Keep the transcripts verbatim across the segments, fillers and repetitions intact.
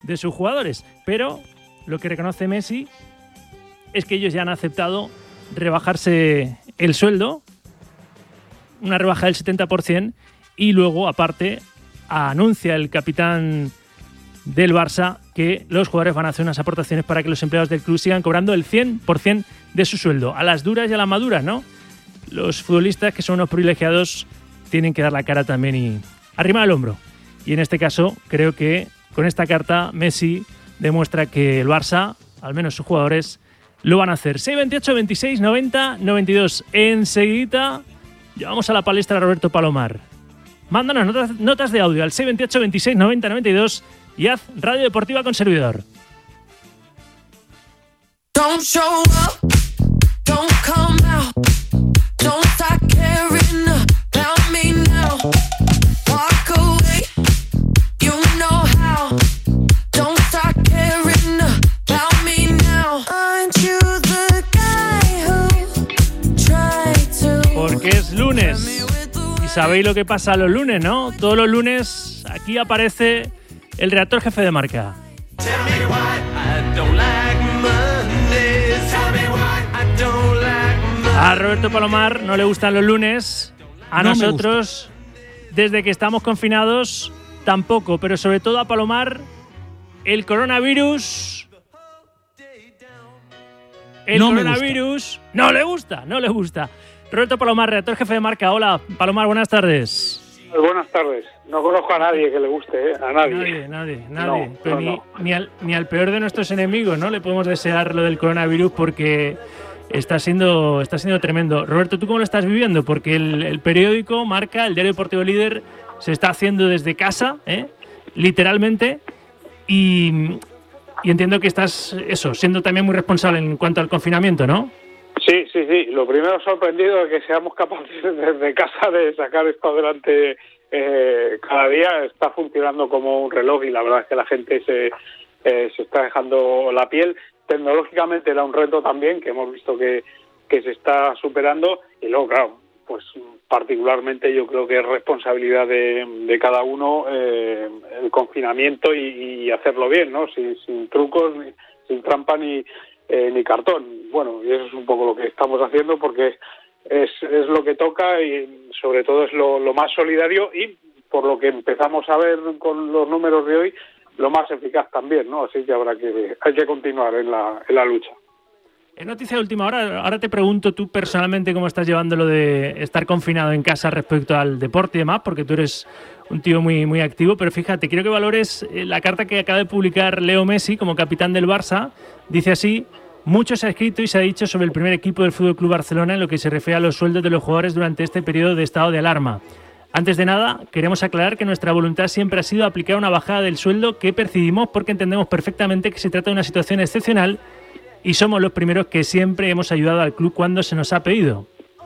de sus jugadores. Pero lo que reconoce Messi es que ellos ya han aceptado rebajarse el sueldo, una rebaja del setenta por ciento, y luego, aparte, anuncia el capitán del Barça que los jugadores van a hacer unas aportaciones para que los empleados del club sigan cobrando el cien por ciento de su sueldo. A las duras y a las maduras, ¿no? Los futbolistas, que son unos privilegiados, tienen que dar la cara también y arrimar el hombro. Y en este caso, creo que con esta carta Messi demuestra que el Barça, al menos sus jugadores, lo van a hacer. seis veintiocho, veintiséis, noventa, noventa y dos. Enseguida llevamos a la palestra a Roberto Palomar. Mándanos notas, notas de audio al seis veintiocho, veintiséis, noventa, noventa y dos y haz Radio Deportiva con servidor. Don't show up, don't come out, don't start caring about me now. Walk away, you know how. Don't start caring about me now. Aren't you the guy who tried to? Porque es lunes. Y sabéis lo que pasa los lunes, ¿no? Todos los lunes aquí aparece el redactor jefe de Marca. A Roberto Palomar no le gustan los lunes, a no nosotros, desde que estamos confinados, tampoco, pero sobre todo a Palomar, el coronavirus... El no coronavirus no le gusta, no le gusta. Roberto Palomar, redactor jefe de Marca. Hola, Palomar, buenas tardes. Buenas tardes. No conozco a nadie que le guste, ¿eh? A nadie. Nadie, nadie, nadie. No, Pero no, ni, no. Ni, al, ni al peor de nuestros enemigos, ¿no? Le podemos desear lo del coronavirus porque está siendo, está siendo tremendo. Roberto, ¿tú cómo lo estás viviendo? Porque el, el periódico Marca, el diario deportivo Líder, se está haciendo desde casa, ¿eh? Literalmente, y, y entiendo que estás, eso, siendo también muy responsable en cuanto al confinamiento, ¿no? Sí, sí, sí. Lo primero sorprendido de que seamos capaces desde casa de sacar esto adelante eh, cada día. Está funcionando como un reloj y la verdad es que la gente se, eh, se está dejando la piel. Tecnológicamente era un reto también que hemos visto que, que se está superando y luego, claro, pues particularmente yo creo que es responsabilidad de, de cada uno eh, el confinamiento y, y hacerlo bien, ¿no? Sin, sin trucos, ni, sin trampa ni... Eh, ni cartón. Bueno, y eso es un poco lo que estamos haciendo porque es, es lo que toca y sobre todo es lo, lo más solidario y por lo que empezamos a ver con los números de hoy, lo más eficaz también, ¿no? Así que habrá que, hay que continuar en la, en la lucha. En noticia de última hora, ahora te pregunto tú personalmente cómo estás llevando lo de estar confinado en casa respecto al deporte y demás, porque tú eres un tío muy, muy activo, pero fíjate, quiero que valores la carta que acaba de publicar Leo Messi como capitán del Barça. Dice así: mucho se ha escrito y se ha dicho sobre el primer equipo del F C Barcelona en lo que se refiere a los sueldos de los jugadores durante este periodo de estado de alarma. Antes de nada, queremos aclarar que nuestra voluntad siempre ha sido aplicar una bajada del sueldo que percibimos porque entendemos perfectamente que se trata de una situación excepcional y somos los primeros que siempre hemos ayudado al club cuando se nos ha pedido.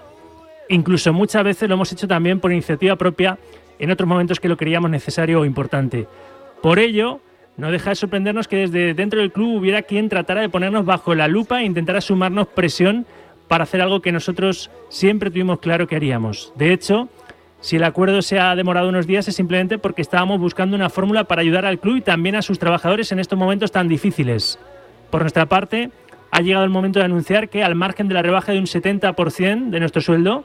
Incluso muchas veces lo hemos hecho también por iniciativa propia en otros momentos que lo creíamos necesario o importante. Por ello, no deja de sorprendernos que desde dentro del club hubiera quien tratara de ponernos bajo la lupa e intentara sumarnos presión para hacer algo que nosotros siempre tuvimos claro que haríamos. De hecho, si el acuerdo se ha demorado unos días es simplemente porque estábamos buscando una fórmula para ayudar al club y también a sus trabajadores en estos momentos tan difíciles. Por nuestra parte, ha llegado el momento de anunciar que, al margen de la rebaja de un setenta por ciento de nuestro sueldo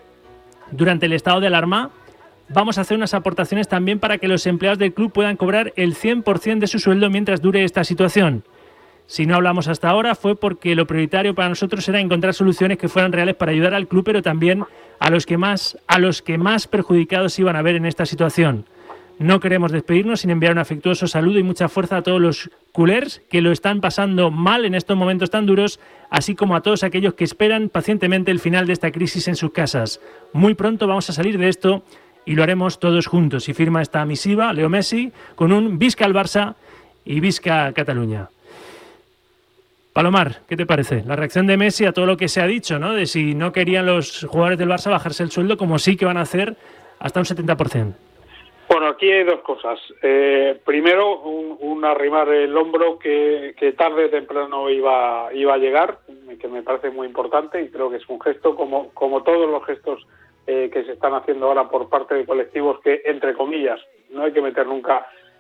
durante el estado de alarma, vamos a hacer unas aportaciones también para que los empleados del club puedan cobrar el cien por ciento de su sueldo mientras dure esta situación. Si no hablamos hasta ahora fue porque lo prioritario para nosotros era encontrar soluciones que fueran reales para ayudar al club, pero también a los que más, a los que más perjudicados iban a ver en esta situación. No queremos despedirnos sin enviar un afectuoso saludo y mucha fuerza a todos los culers que lo están pasando mal en estos momentos tan duros, así como a todos aquellos que esperan pacientemente el final de esta crisis en sus casas. Muy pronto vamos a salir de esto y lo haremos todos juntos. Y firma esta misiva Leo Messi con un Visca al Barça y Visca Cataluña. Palomar, ¿qué te parece? La reacción de Messi a todo lo que se ha dicho, ¿no? De si no querían los jugadores del Barça bajarse el sueldo, como sí que van a hacer hasta un setenta por ciento. Bueno, aquí hay dos cosas. Eh, primero, un, un arrimar el hombro que, que tarde o temprano iba, iba a llegar, que me parece muy importante y creo que es un gesto, como, como todos los gestos eh, que se están haciendo ahora por parte de colectivos que, entre comillas, no hay que meter nunca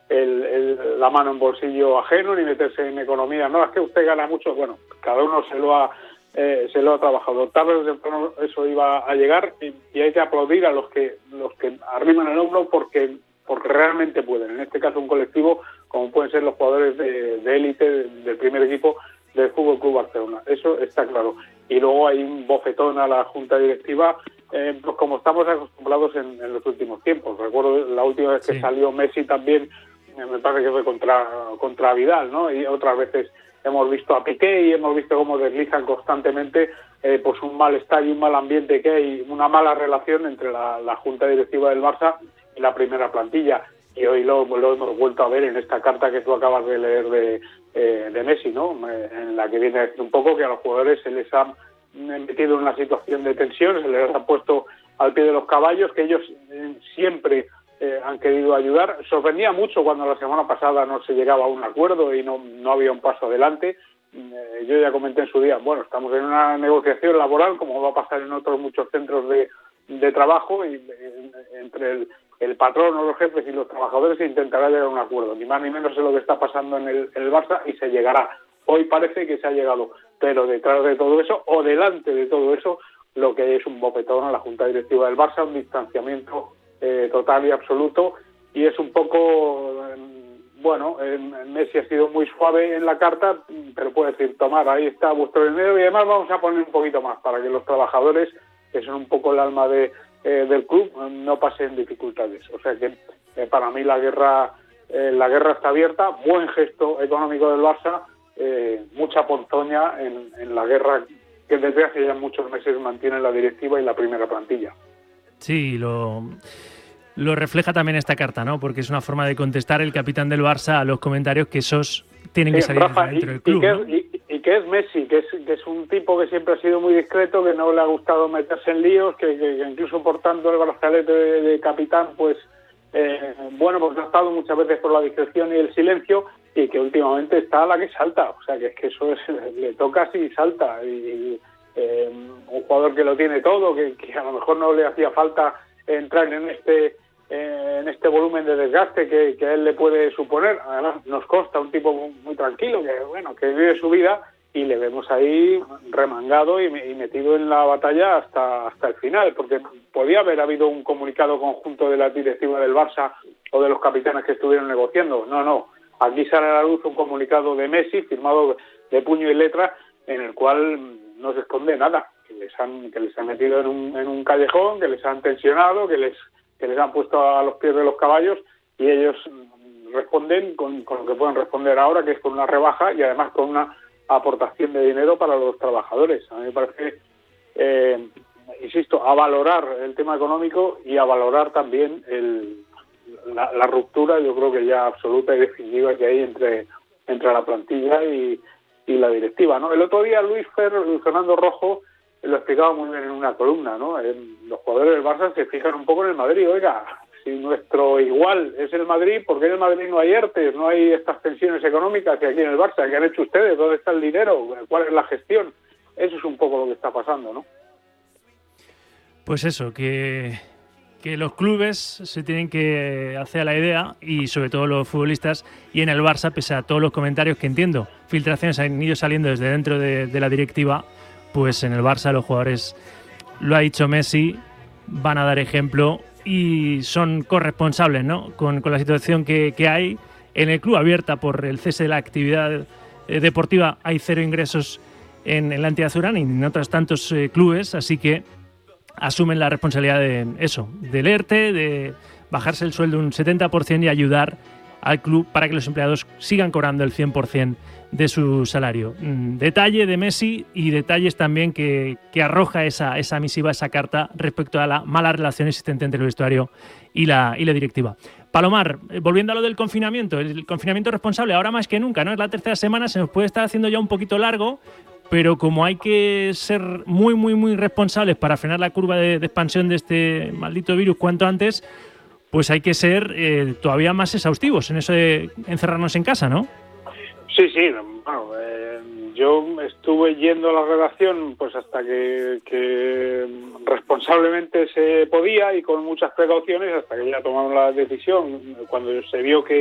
el, el, la mano en bolsillo ajeno ni meterse en economía. No, es que usted gana mucho. Bueno, cada uno se lo ha eh, se lo ha trabajado. Tarde o temprano eso iba a llegar y, y hay que aplaudir a los que los que arriman el hombro porque porque realmente pueden. En este caso un colectivo como pueden ser los jugadores de élite de del primer equipo del F C Barcelona. Eso está claro. Y luego hay un bofetón a la junta directiva, eh, pues como estamos acostumbrados en, en los últimos tiempos. Recuerdo la última vez que sí. salió Messi también, eh, me parece que fue contra contra Vidal, ¿no? Y otras veces hemos visto a Piqué y hemos visto cómo deslizan constantemente eh, pues un malestar y un mal ambiente que hay, una mala relación entre la, la junta directiva del Barça y la primera plantilla. Y hoy lo, lo hemos vuelto a ver en esta carta que tú acabas de leer de, eh, de Messi, ¿no? En la que viene a decir un poco que a los jugadores se les ha metido en una situación de tensión, se les ha puesto al pie de los caballos, que ellos eh, siempre eh, han querido ayudar. Sorprendía mucho cuando la semana pasada no se llegaba a un acuerdo y no, no había un paso adelante. Eh, yo ya comenté en su día, bueno, estamos en una negociación laboral, como va a pasar en otros muchos centros de, de trabajo, y eh, entre el el patrón o los jefes y los trabajadores se intentará llegar a un acuerdo, ni más ni menos es lo que está pasando en el, en el Barça y se llegará. Hoy parece que se ha llegado, pero detrás de todo eso o delante de todo eso lo que es un bofetón a la junta directiva del Barça, un distanciamiento eh, total y absoluto, y es un poco, eh, bueno, eh, Messi ha sido muy suave en la carta, pero puede decir, tomar, ahí está vuestro dinero y además vamos a poner un poquito más para que los trabajadores, que son un poco el alma de Eh, del club, no pasen dificultades. O sea que eh, para mí la guerra eh, la guerra está abierta, buen gesto económico del Barça, eh, mucha ponzoña en, en la guerra que desde hace ya muchos meses mantiene la directiva y la primera plantilla. Sí, lo, lo refleja también esta carta, ¿no? Porque es una forma de contestar el capitán del Barça a los comentarios que esos tienen sí, que salir Rafa, dentro y, del club. Y que, ¿no? es, y, y que es Messi, que es, que es un tipo que siempre ha sido muy discreto, que no le ha gustado meterse en líos, que, que, que incluso portando el brazalete de, de capitán, pues eh, bueno, pues ha estado muchas veces por la discreción y el silencio, y que últimamente está a la que salta. O sea, que es que eso es, le toca y salta. Y, y eh, un jugador que lo tiene todo, que, que a lo mejor no le hacía falta entrar en este en este volumen de desgaste que, que a él le puede suponer. Además nos consta un tipo muy, muy tranquilo, que bueno, que vive su vida, y le vemos ahí remangado y, y metido en la batalla hasta hasta el final, porque podía haber habido un comunicado conjunto de la directiva del Barça o de los capitanes que estuvieron negociando. No, no, aquí sale a la luz un comunicado de Messi firmado de puño y letra, en el cual no se esconde nada, que les han que les han metido en un en un callejón, que les han tensionado, que les que les han puesto a los pies de los caballos, y ellos responden con, con lo que pueden responder ahora, que es con una rebaja y además con una aportación de dinero para los trabajadores. A mí me parece, eh, insisto, a valorar el tema económico y a valorar también el, la, la ruptura, yo creo que ya absoluta y definitiva que hay entre, entre la plantilla y, y la directiva, ¿no? El otro día Luis, Fer, Luis Fernando Rojo lo explicaba muy bien en una columna, ¿no? Los jugadores del Barça se fijan un poco en el Madrid. Oiga, si nuestro igual es el Madrid, ¿por qué en el Madrid no hay ERTES, no hay estas tensiones económicas que aquí en el Barça? ¿Qué han hecho ustedes? ¿Dónde está el dinero? ¿Cuál es la gestión? Eso es un poco lo que está pasando, ¿no? Pues eso, que, que los clubes se tienen que hacer a la idea, y sobre todo los futbolistas, y en el Barça, pese a todos los comentarios que entiendo, filtraciones han ido saliendo desde dentro de, de la directiva, pues en el Barça los jugadores, lo ha dicho Messi, van a dar ejemplo y son corresponsables, ¿no? Con, con la situación que, que hay en el club, abierta por el cese de la actividad eh, deportiva. Hay cero ingresos en, en la entidad azulgrana y en otros tantos eh, clubes, así que asumen la responsabilidad de eso, del ERTE, de bajarse el sueldo un setenta por ciento y ayudar al club para que los empleados sigan cobrando el cien por ciento de su salario. Detalle de Messi y detalles también que, que arroja esa, esa misiva, esa carta respecto a la mala relación existente entre el vestuario y la, y la directiva. Palomar, volviendo a lo del confinamiento, el confinamiento responsable ahora más que nunca, ¿no? Es la tercera semana, se nos puede estar haciendo ya un poquito largo, pero como hay que ser muy, muy, muy responsables para frenar la curva de, de expansión de este maldito virus cuanto antes, pues hay que ser eh, todavía más exhaustivos en eso de encerrarnos en casa, ¿no? Sí, sí, bueno, eh, yo estuve yendo a la redacción pues hasta que, que responsablemente se podía y con muchas precauciones, hasta que ya tomaron la decisión, cuando se vio que,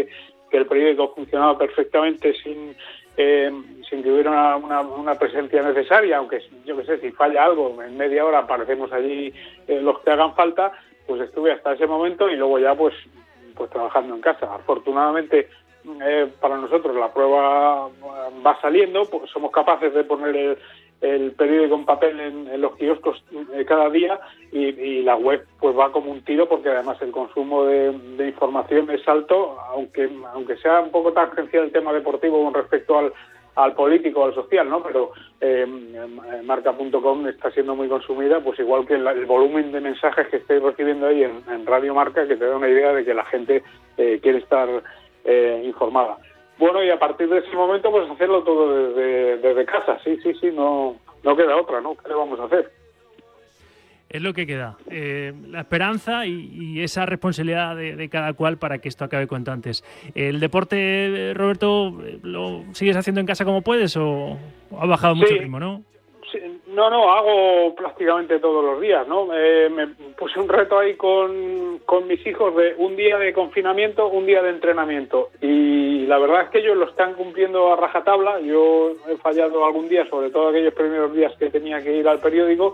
que el periódico funcionaba perfectamente sin eh, sin que hubiera una, una, una presencia necesaria, aunque yo qué sé, si falla algo, en media hora aparecemos allí eh, los que hagan falta, pues estuve hasta ese momento y luego ya pues, pues trabajando en casa. Afortunadamente eh, para nosotros la prueba va saliendo, pues somos capaces de poner el, el periódico en papel en, en los kioscos eh, cada día y, y la web pues va como un tiro, porque además el consumo de, de información es alto, aunque aunque sea un poco tangencial el tema deportivo con respecto al al político, al social, ¿no? Pero eh, marca punto com está siendo muy consumida, pues igual que el, el volumen de mensajes que estoy recibiendo ahí en, en Radio Marca, que te da una idea de que la gente eh, quiere estar eh, informada. Bueno, y a partir de ese momento, pues hacerlo todo desde, desde casa, sí, sí, sí, no, no queda otra, ¿no? ¿Qué le vamos a hacer? Es lo que queda, eh, la esperanza y, y esa responsabilidad de, de cada cual para que esto acabe cuanto antes. ¿El deporte, Roberto, lo sigues haciendo en casa como puedes o ha bajado mucho sí, el ritmo, no? Sí, no, no, hago prácticamente todos los días, ¿no? Eh, me puse un reto ahí con, con mis hijos de un día de confinamiento, un día de entrenamiento, y la verdad es que ellos lo están cumpliendo a rajatabla. Yo he fallado algún día, sobre todo aquellos primeros días que tenía que ir al periódico.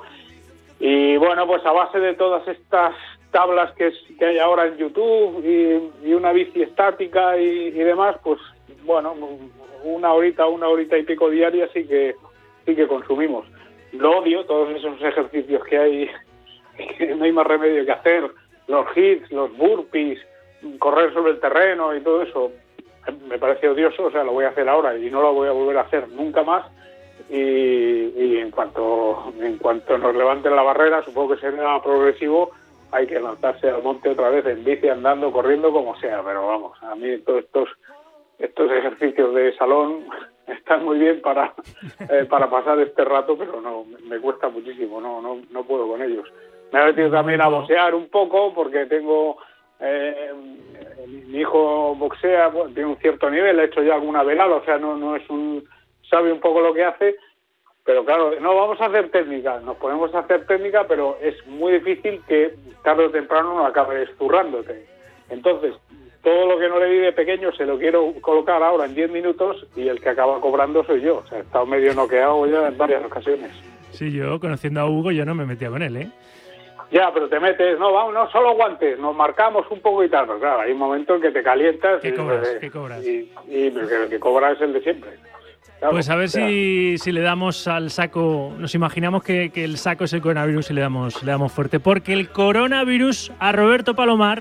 Y bueno, pues a base de todas estas tablas que, es, que hay ahora en YouTube y, y una bici estática y, y demás, pues bueno, una horita, una horita y pico diaria sí que sí que consumimos. Lo odio, todos esos ejercicios que hay, que no hay más remedio que hacer, los hits, los burpees, correr sobre el terreno y todo eso, me parece odioso, o sea, lo voy a hacer ahora y no lo voy a volver a hacer nunca más. Y, y en cuanto en cuanto nos levanten la barrera, supongo que será progresivo, hay que lanzarse al monte otra vez en bici, andando, corriendo, como sea, pero vamos, a mí todos estos estos ejercicios de salón están muy bien para eh, para pasar este rato, pero no, me cuesta muchísimo, no no no puedo con ellos. Me he metido también a boxear un poco porque tengo eh, mi hijo boxea, bueno, tiene un cierto nivel, ha hecho ya alguna velada, o sea, no no es un sabe un poco lo que hace, pero claro, no vamos a hacer técnica, nos ponemos a hacer técnica, pero es muy difícil que tarde o temprano no acabes zurrándote. Entonces, todo lo que no le di de pequeño se lo quiero colocar ahora en diez minutos y el que acaba cobrando soy yo. O sea, he estado medio noqueado ya en varias ocasiones. Sí, yo conociendo a Hugo, yo no me metía con él, ¿eh? Ya, pero te metes, no, vamos, no, solo guantes, nos marcamos un poco y tal, pero claro, hay un momento en que te calientas. ¿Qué y, cobras? Eh, ¿Qué cobras? Y, y el que cobra es el de siempre. Claro, pues a ver o sea, si, si le damos al saco, nos imaginamos que, que el saco es el coronavirus y le damos, le damos fuerte, porque el coronavirus a Roberto Palomar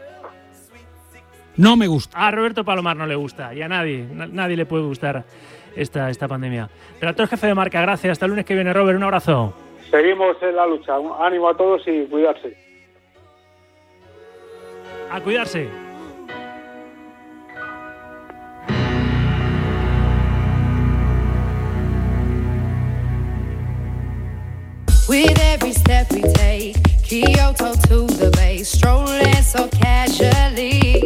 no me gusta. A Roberto Palomar no le gusta y a nadie, na, nadie le puede gustar esta, esta pandemia. Redactor jefe de Marca, gracias. Hasta el lunes que viene, Robert, un abrazo. Seguimos en la lucha. Un ánimo a todos y cuidarse. A cuidarse. With every step we take, Kyoto to the bay, strolling so casually.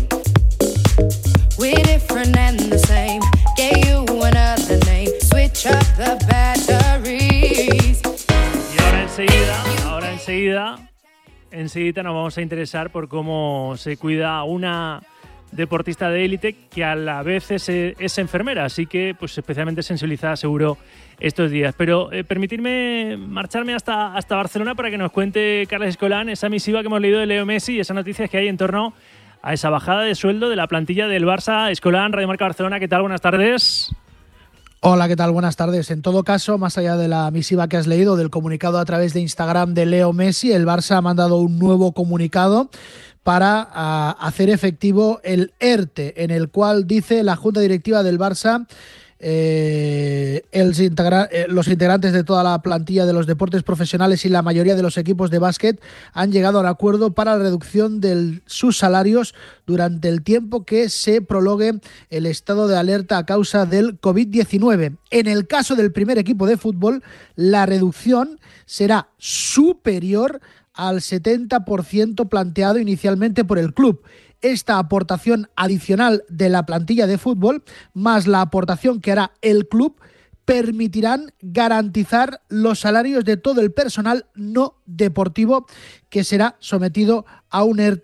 We're different and the same, gave you another name, switch up the batteries. Y ahora enseguida, ahora enseguida, enseguida nos vamos a interesar por cómo se cuida una deportista de élite que a la vez es, es enfermera, así que pues especialmente sensibilizada seguro estos días. Pero eh, permitirme marcharme hasta, hasta Barcelona para que nos cuente Carles Escolán esa misiva que hemos leído de Leo Messi y esas noticias que hay en torno a esa bajada de sueldo de la plantilla del Barça. Escolán, Radio Marca Barcelona, ¿qué tal? Buenas tardes. Hola, ¿qué tal? Buenas tardes. En todo caso, más allá de la misiva que has leído, del comunicado a través de Instagram de Leo Messi, el Barça ha mandado un nuevo comunicado para uh, hacer efectivo el ERTE, en el cual dice la Junta Directiva del Barça, eh, el integra- eh, los integrantes de toda la plantilla de los deportes profesionales y la mayoría de los equipos de básquet han llegado a un acuerdo para la reducción de sus salarios durante el tiempo que se prolongue el estado de alerta a causa del covid diecinueve. En el caso del primer equipo de fútbol, la reducción será superior al setenta por ciento planteado inicialmente por el club. Esta aportación adicional de la plantilla de fútbol, más la aportación que hará el club, permitirán garantizar los salarios de todo el personal no deportivo que será sometido a un ERTE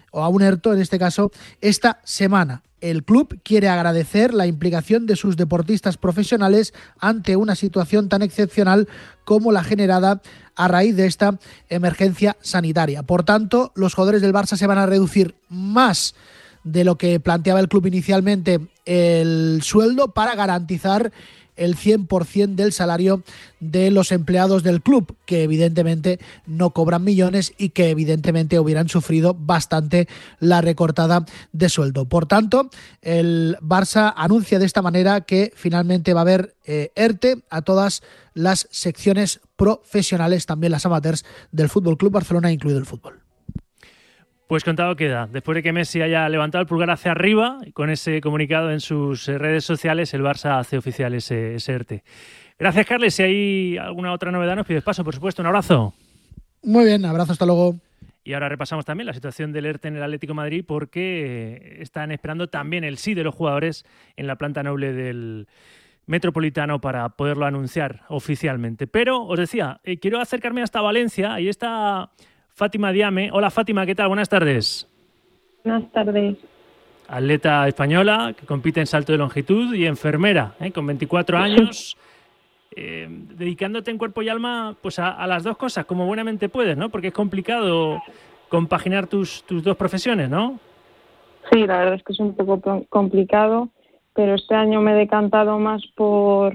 o a un ERTO en este caso, esta semana. El club quiere agradecer la implicación de sus deportistas profesionales ante una situación tan excepcional como la generada a raíz de esta emergencia sanitaria. Por tanto, los jugadores del Barça se van a reducir más de lo que planteaba el club inicialmente el sueldo para garantizar el cien por ciento del salario de los empleados del club, que evidentemente no cobran millones y que evidentemente hubieran sufrido bastante la recortada de sueldo. Por tanto, el Barça anuncia de esta manera que finalmente va a haber eh, ERTE a todas las secciones profesionales, también las amateurs del F C Barcelona, incluido el fútbol. Pues contado queda. Después de que Messi haya levantado el pulgar hacia arriba, con ese comunicado en sus redes sociales, el Barça hace oficial ese, ese ERTE. Gracias, Carles. Si hay alguna otra novedad, nos pides paso, por supuesto. Un abrazo. Muy bien, abrazo, hasta luego. Y ahora repasamos también la situación del ERTE en el Atlético de Madrid, porque están esperando también el sí de los jugadores en la planta noble del Metropolitano para poderlo anunciar oficialmente. Pero, os decía, eh, quiero acercarme hasta Valencia. Ahí está Fátima Diame. Hola, Fátima, ¿qué tal? Buenas tardes. Buenas tardes. Atleta española que compite en salto de longitud y enfermera, ¿eh? Con veinticuatro años, eh, dedicándote en cuerpo y alma pues a, a las dos cosas, como buenamente puedes, ¿no? Porque es complicado compaginar tus, tus dos profesiones, ¿no? Sí, la verdad es que es un poco complicado, pero este año me he decantado más por,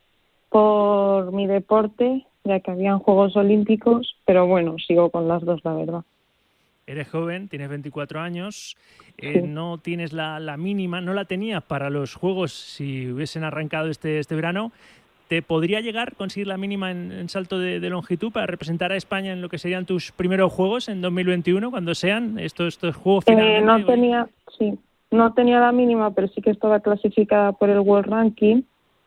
por mi deporte, ya que habían Juegos Olímpicos, pero bueno, sigo con las dos, la verdad. Eres joven, tienes veinticuatro años, eh, Sí. no tienes la, la mínima, no la tenías para los Juegos si hubiesen arrancado este, este verano. ¿Te podría llegar conseguir la mínima en, en salto de, de longitud para representar a España en lo que serían tus primeros Juegos en dos mil veintiuno, cuando sean estos, estos Juegos finalmente? Eh, no tenía, sí, no tenía la mínima, pero sí que estaba clasificada por el World Ranking.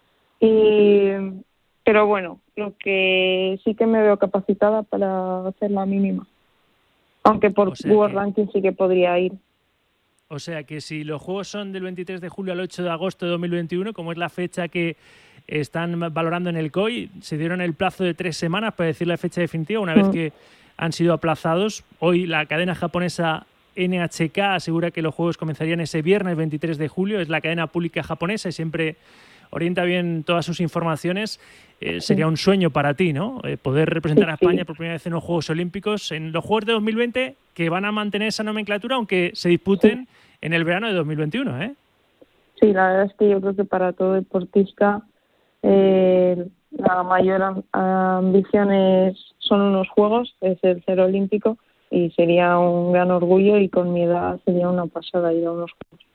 Y, pero bueno, lo que sí que me veo capacitada para hacer la mínima. Aunque por O sea World que- Ranking sí que podría ir. O sea que si los Juegos son del veintitrés de julio al ocho de agosto de dos mil veintiuno, como es la fecha que están valorando en el C O I, se dieron el plazo de tres semanas para decir la fecha definitiva, una vez Mm. que han sido aplazados. Hoy la cadena japonesa N H K asegura que los Juegos comenzarían ese viernes veintitrés de julio, es la cadena pública japonesa y siempre orienta bien todas sus informaciones. Eh, sería un sueño para ti, ¿no? Eh, poder representar Sí, a España sí. por primera vez en los Juegos Olímpicos, en los Juegos de dos mil veinte, que van a mantener esa nomenclatura, aunque se disputen en el verano de dos mil veintiuno, ¿eh? Sí, la verdad es que yo creo que para todo deportista eh, la mayor am- ambición es, son unos Juegos, es el ser olímpico, y sería un gran orgullo, y con mi edad sería una pasada ir a unos Juegos.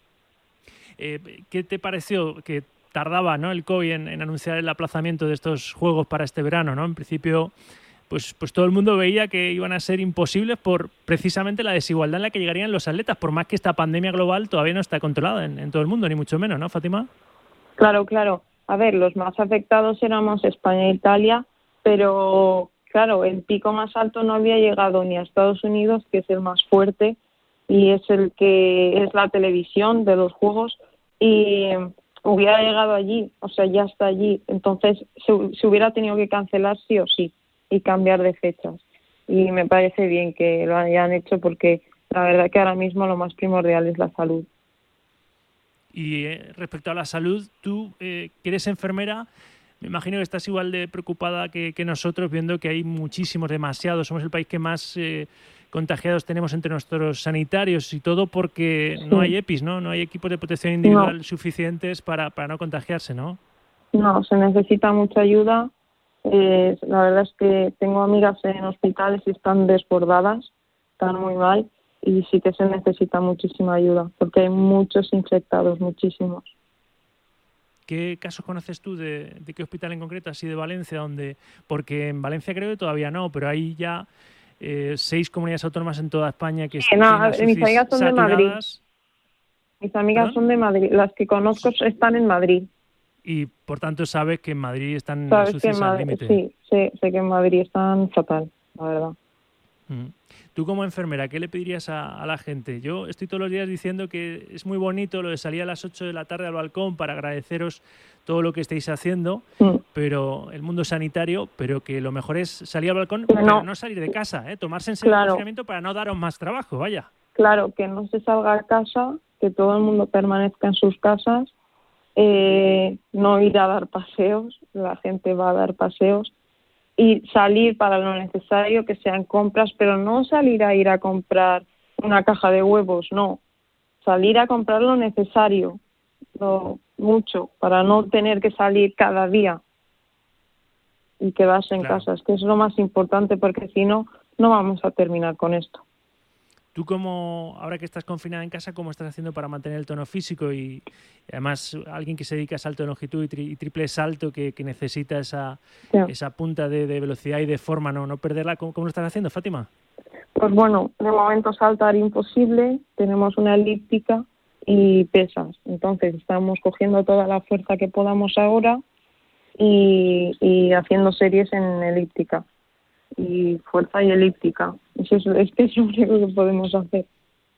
Eh, ¿Qué te pareció que tardaba, ¿no?, el C O I en, en anunciar el aplazamiento de estos Juegos para este verano, ¿no? En principio, pues, pues todo el mundo veía que iban a ser imposibles por precisamente la desigualdad en la que llegarían los atletas, por más que esta pandemia global todavía no está controlada en, en todo el mundo, ni mucho menos, ¿no, Fátima? Claro, claro. A ver, los más afectados éramos España e Italia, pero claro, el pico más alto no había llegado ni a Estados Unidos, que es el más fuerte y es el que es la televisión de los Juegos, y hubiera llegado allí, o sea, ya está allí. Entonces se, se hubiera tenido que cancelar sí o sí y cambiar de fechas. Y me parece bien que lo hayan hecho, porque la verdad que ahora mismo lo más primordial es la salud. Y eh, respecto a la salud, tú eh, que eres enfermera, me imagino que estás igual de preocupada que, que nosotros, viendo que hay muchísimos, demasiados. Somos el país que más eh, contagiados tenemos entre nuestros sanitarios, y todo porque no hay EPIs, ¿no? No hay equipos de protección individual No. suficientes para, para no contagiarse, ¿no? No, se necesita mucha ayuda. Eh, la verdad es que tengo amigas en hospitales y están desbordadas, están muy mal, y sí que se necesita muchísima ayuda, porque hay muchos infectados, muchísimos. ¿Qué casos conoces tú de, de qué hospital en concreto, así de Valencia, donde, porque en Valencia creo que todavía no, pero hay ya eh, seis comunidades autónomas en toda España que Sí, tienen no, las mis UCIs amigas son de Madrid. saturadas? Mis amigas ¿Perdón? son de Madrid, las que conozco están en Madrid. Y por tanto sabes que en Madrid están las Sabes que en UCIs al Madrid, límite. sí, sé, sé que en Madrid están fatal, la verdad. Mm. Tú como enfermera, ¿qué le pedirías a, a la gente? Yo estoy todos los días diciendo que es muy bonito lo de salir a las ocho de la tarde al balcón para agradeceros todo lo que estáis haciendo, Mm. pero el mundo sanitario, pero que lo mejor es salir al balcón, Pero pero no. no salir de casa, ¿eh? Tomarse en serio el Claro. confinamiento para no daros más trabajo, vaya. claro, que no se salga a casa, que todo el mundo permanezca en sus casas, eh, no ir a dar paseos, la gente va a dar paseos, y salir para lo necesario, que sean compras, pero no salir a ir a comprar una caja de huevos, no, salir a comprar lo necesario, lo mucho, para no tener que salir cada día y quedarse en Claro. casa, es que es lo más importante, porque si no, no vamos a terminar con esto. Tú, como ahora que estás confinada en casa, ¿cómo estás haciendo para mantener el tono físico? Y, y además, alguien que se dedica a salto de longitud y, tri- y triple salto, que, que necesita esa, Sí. esa punta de, de velocidad y de forma, no, no perderla. ¿Cómo, cómo lo estás haciendo, Fátima? Pues bueno, de momento saltar imposible, tenemos una elíptica y pesas, entonces estamos cogiendo toda la fuerza que podamos ahora y, y haciendo series en elíptica, y fuerza y elíptica, eso es, es que es lo único que podemos hacer.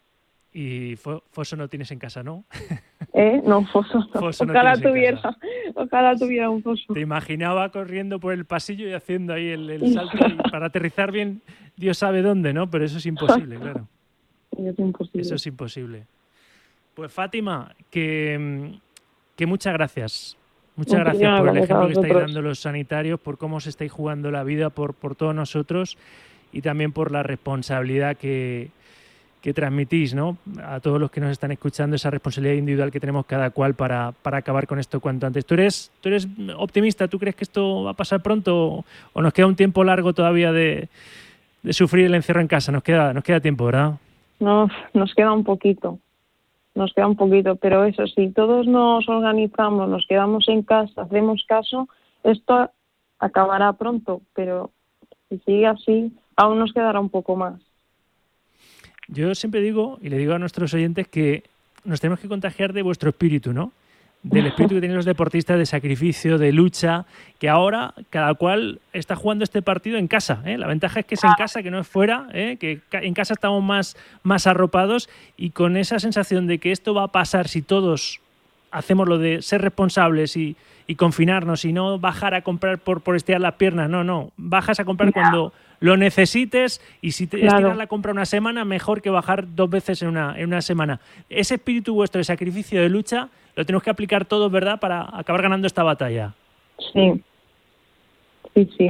Y fo- foso no tienes en casa, ¿no? ¿Eh? No, foso no. Foso no ojalá tienes en tuviera, casa. ojalá tuviera un foso. Te imaginaba corriendo por el pasillo y haciendo ahí el, el salto y para aterrizar bien, Dios sabe dónde, ¿no? Pero eso es imposible, claro. Es imposible. Eso es imposible. Pues Fátima, que, que muchas gracias. Muchas gracias Muchísimas por el gracias a ejemplo que estáis vosotros. dando los sanitarios, por cómo os estáis jugando la vida por, por todos nosotros y también por la responsabilidad que, que transmitís, ¿no? A todos los que nos están escuchando, esa responsabilidad individual que tenemos cada cual para, para acabar con esto cuanto antes. ¿Tú eres, tú eres optimista? ¿Tú crees que esto va a pasar pronto o, o nos queda un tiempo largo todavía de, de sufrir el encierro en casa? Nos queda, nos queda tiempo, ¿verdad? No, nos queda un poquito, nos queda un poquito, pero eso, si todos nos organizamos, nos quedamos en casa, hacemos caso, esto acabará pronto, pero si sigue así, aún nos quedará un poco más. Yo siempre digo, y le digo a nuestros oyentes, que nos tenemos que contagiar de vuestro espíritu, ¿no? Del espíritu que tienen los deportistas de sacrificio, de lucha, que ahora cada cual está jugando este partido en casa, ¿eh? La ventaja es que es en casa, que no es fuera, ¿eh? Que ca- en casa estamos más, más arropados y con esa sensación de que esto va a pasar si todos hacemos lo de ser responsables y, y confinarnos y no bajar a comprar por, por estirar las piernas, no, no, bajas a comprar cuando lo necesites y si te Claro. estiras la compra una semana, mejor que bajar dos veces en una, en una semana. Ese espíritu vuestro de sacrificio, de lucha, lo tenemos que aplicar todos, ¿verdad?, para acabar ganando esta batalla. Sí, sí, sí.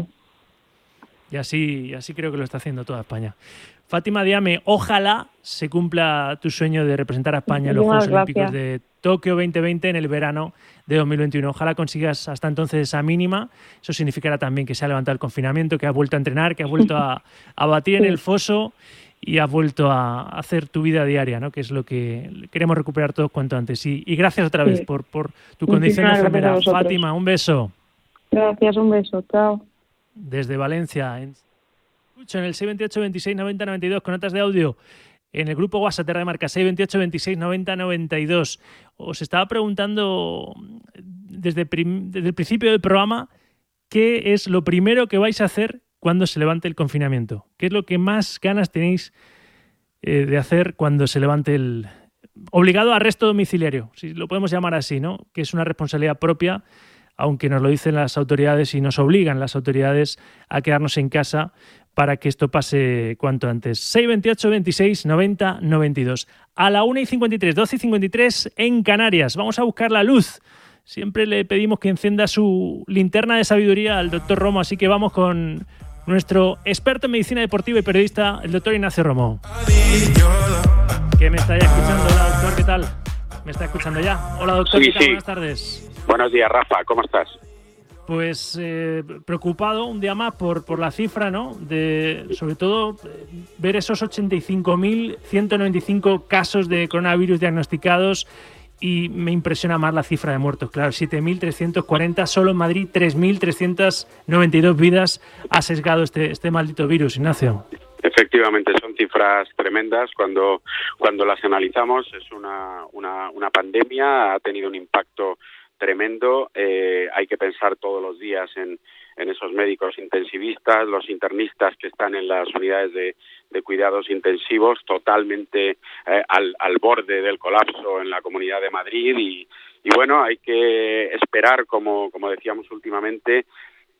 Y así, y así creo que lo está haciendo toda España. Fátima Diame, ojalá se cumpla tu sueño de representar a España en los Juegos Muchísimas Olímpicos gracias. de Tokio veinte veinte en el verano de dos mil veintiuno. Ojalá consigas hasta entonces esa mínima. Eso significará también que se ha levantado el confinamiento, que has vuelto a entrenar, que has vuelto a, a batir en Sí. el foso y has vuelto a hacer tu vida diaria, ¿no? Que es lo que queremos recuperar todos cuanto antes. Y, y gracias otra vez Sí. por, por tu condición Muchísimas gracias a enfermera. vosotros. Fátima, un beso. Gracias, un beso, chao. Desde Valencia. En, escucho en el seis veintiocho veintiséis noventa noventa y dos con notas de audio en el grupo WhatsApp de Radio Marca seis veintiocho veintiséis noventa noventa y dos. Os estaba preguntando desde, prim- desde el principio del programa qué es lo primero que vais a hacer cuando se levante el confinamiento. ¿Qué es lo que más ganas tenéis eh, de hacer cuando se levante el obligado arresto domiciliario? Si lo podemos llamar así, ¿no? Que es una responsabilidad propia, aunque nos lo dicen las autoridades y nos obligan las autoridades a quedarnos en casa para que esto pase cuanto antes. seis veintiocho veintiséis noventa noventa y dos. A la una y cincuenta y tres, doce y cincuenta y tres en Canarias. Vamos a buscar la luz. Siempre le pedimos que encienda su linterna de sabiduría al doctor Romo, así que vamos con nuestro experto en medicina deportiva y periodista, el doctor Ignacio Romo. Que me está ya escuchando. Hola, doctor, ¿qué tal? ¿Me está escuchando ya? Hola, doctor, Sí, ¿qué tal? sí. Buenas tardes. Buenos días, Rafa, ¿cómo estás? Pues eh, preocupado un día más por, por la cifra, ¿no? De, sobre todo, eh, ver esos ochenta y cinco mil ciento noventa y cinco casos de coronavirus diagnosticados y me impresiona más la cifra de muertos. Claro, siete mil trescientos cuarenta, solo en Madrid tres mil trescientas noventa y dos vidas ha sesgado este, este maldito virus, Ignacio. Efectivamente, son cifras tremendas cuando, cuando las analizamos. Es una, una, una pandemia, ha tenido un impacto tremendo. Eh, hay que pensar todos los días en, en esos médicos intensivistas, los internistas que están en las unidades de, de cuidados intensivos, totalmente eh, al, al borde del colapso en la Comunidad de Madrid. Y, y bueno, hay que esperar, como, como decíamos últimamente,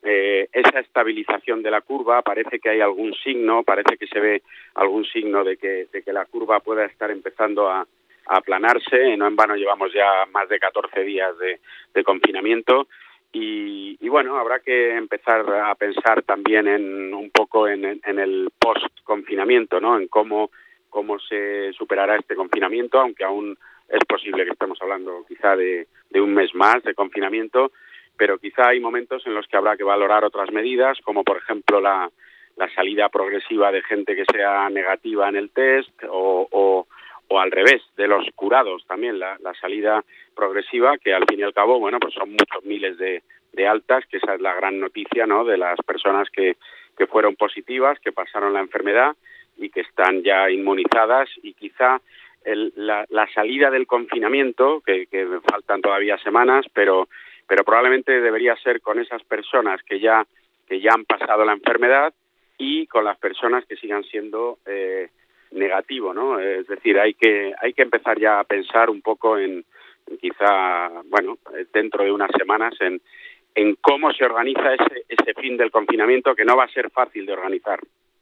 eh, esa estabilización de la curva, parece que hay algún signo, parece que se ve algún signo de que, de que la curva pueda estar empezando a, a aplanarse. No en vano llevamos ya más de catorce días de, de confinamiento. Y, y bueno, habrá que empezar a pensar también en un poco en, en el post-confinamiento, ¿no? En cómo, cómo se superará este confinamiento, aunque aún es posible que estemos hablando quizá de, de un mes más de confinamiento, pero quizá hay momentos en los que habrá que valorar otras medidas, como por ejemplo la, la salida progresiva de gente que sea negativa en el test o, o, o al revés, de los curados también, la, la salida progresiva, que al fin y al cabo, bueno, pues son muchos miles de, de altas, que esa es la gran noticia, ¿no?, de las personas que, que fueron positivas, que pasaron la enfermedad y que están ya inmunizadas, y quizá el, la, la salida del confinamiento, que, que faltan todavía semanas, pero pero probablemente debería ser con esas personas que ya que ya han pasado la enfermedad y con las personas que sigan siendo eh, negativo, ¿no? Es decir, hay que hay que empezar ya a pensar un poco en, en quizá, bueno, dentro de unas semanas en en cómo se organiza ese ese fin del confinamiento, que no va a ser fácil de organizar.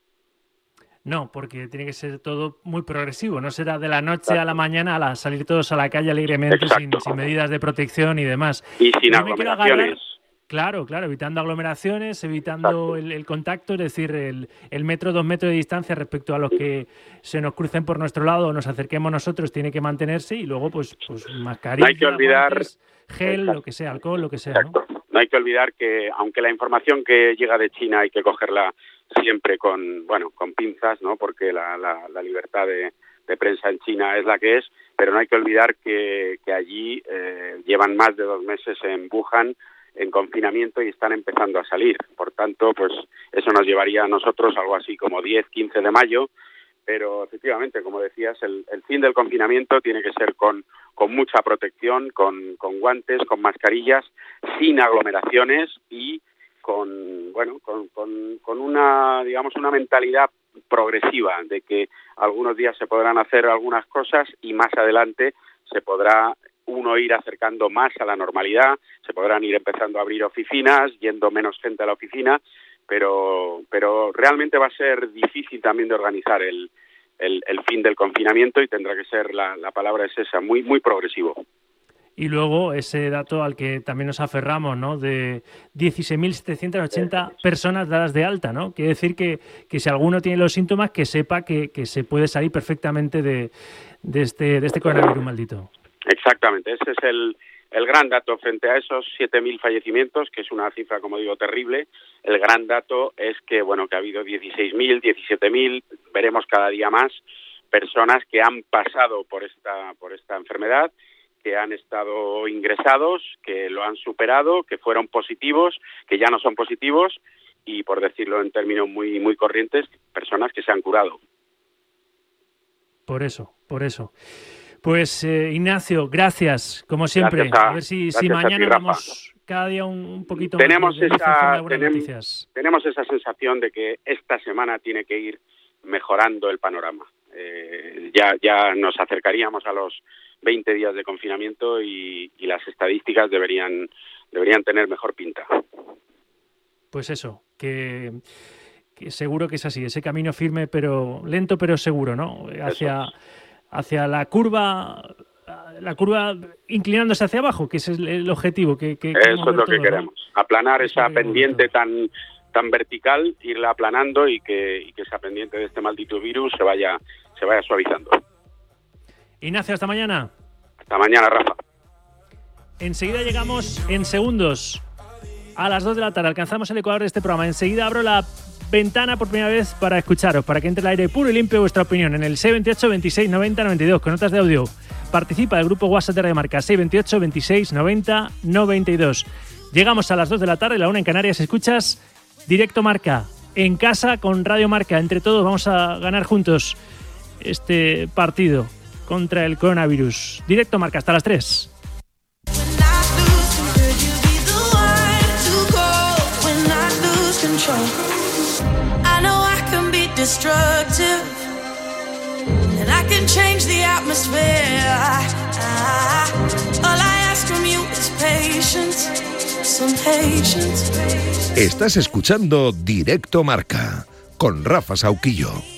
No, porque tiene que ser todo muy progresivo. No será de la noche Exacto. a la mañana a la, salir todos a la calle alegremente sin, sin medidas de protección y demás. Y sin Yo aglomeraciones. Claro, claro, evitando aglomeraciones, evitando el, el contacto, es decir, el, el metro, dos metros de distancia respecto a los que se nos crucen por nuestro lado o nos acerquemos nosotros, tiene que mantenerse, y luego pues, pues mascarilla, no hay que olvidar, guantes, gel, Exacto. lo que sea, alcohol, lo que sea. ¿no? no hay que olvidar que, aunque la información que llega de China hay que cogerla siempre con, bueno, con pinzas, ¿no? Porque la, la, la libertad de, de prensa en China es la que es, pero no hay que olvidar que, que allí eh, llevan más de dos meses en Wuhan en confinamiento y están empezando a salir. Por tanto, pues eso nos llevaría a nosotros algo así como diez, quince de mayo, pero efectivamente, como decías, el, el fin del confinamiento tiene que ser con, con mucha protección, con, con guantes, con mascarillas, sin aglomeraciones y con, bueno, con, con, con una, digamos, una mentalidad progresiva de que algunos días se podrán hacer algunas cosas y más adelante se podrá uno ir acercando más a la normalidad, se podrán ir empezando a abrir oficinas, yendo menos gente a la oficina, pero pero realmente va a ser difícil también de organizar el, el, el fin del confinamiento, y tendrá que ser, la, la palabra es esa, muy muy progresivo. Y luego ese dato al que también nos aferramos, ¿no?, de dieciséis mil setecientas ochenta personas dadas de alta, ¿no? Quiere decir que, que si alguno tiene los síntomas, que sepa que, que se puede salir perfectamente de, de, este, de este coronavirus maldito. Exactamente, ese es el, el gran dato frente a esos siete mil fallecimientos, que es una cifra, como digo, terrible. El gran dato es que, bueno, que ha habido dieciséis mil, diecisiete mil, veremos cada día más personas que han pasado por esta, por esta enfermedad, que han estado ingresados, que lo han superado, que fueron positivos, que ya no son positivos y, por decirlo en términos muy, muy corrientes, personas que se han curado. Por eso, por eso. Pues eh, Ignacio, gracias, como siempre. A, a ver si, si mañana ti, vamos cada día un, un poquito tenemos más de, de esa, de tenemos, noticias. Tenemos esa sensación de que esta semana tiene que ir mejorando el panorama. Eh, ya, ya nos acercaríamos a los veinte días de confinamiento y, y las estadísticas deberían, deberían tener mejor pinta. Pues eso, que... que seguro que es así, ese camino firme, pero lento, pero seguro, ¿no? Hacia, hacia la curva, la curva inclinándose hacia abajo, que ese es el objetivo. Que, que Eso es lo todo, que queremos, ¿no? Aplanar Eso esa pendiente tan, tan vertical, irla aplanando y que, y que esa pendiente de este maldito virus se vaya, se vaya suavizando. Ignacio, hasta mañana. Hasta mañana, Rafa. Enseguida llegamos en segundos a las dos de la tarde. Alcanzamos el ecuador de este programa. Enseguida abro la ventana por primera vez para escucharos, para que entre el aire puro y limpio vuestra opinión en el seis veintiocho veintiséis noventa noventa y dos con notas de audio. Participa del grupo WhatsApp de Radio Marca seis veintiocho veintiséis noventa noventa y dos. Llegamos a las dos de la tarde, la una en Canarias. Escuchas Directo Marca en casa con Radio Marca. Entre todos vamos a ganar juntos este partido contra el coronavirus. Directo Marca hasta las tres. I know I can be destructive, and I can change the atmosphere. I, I, all I ask from you is patience. some patience. Estás escuchando Directo Marca con Rafa Sauquillo.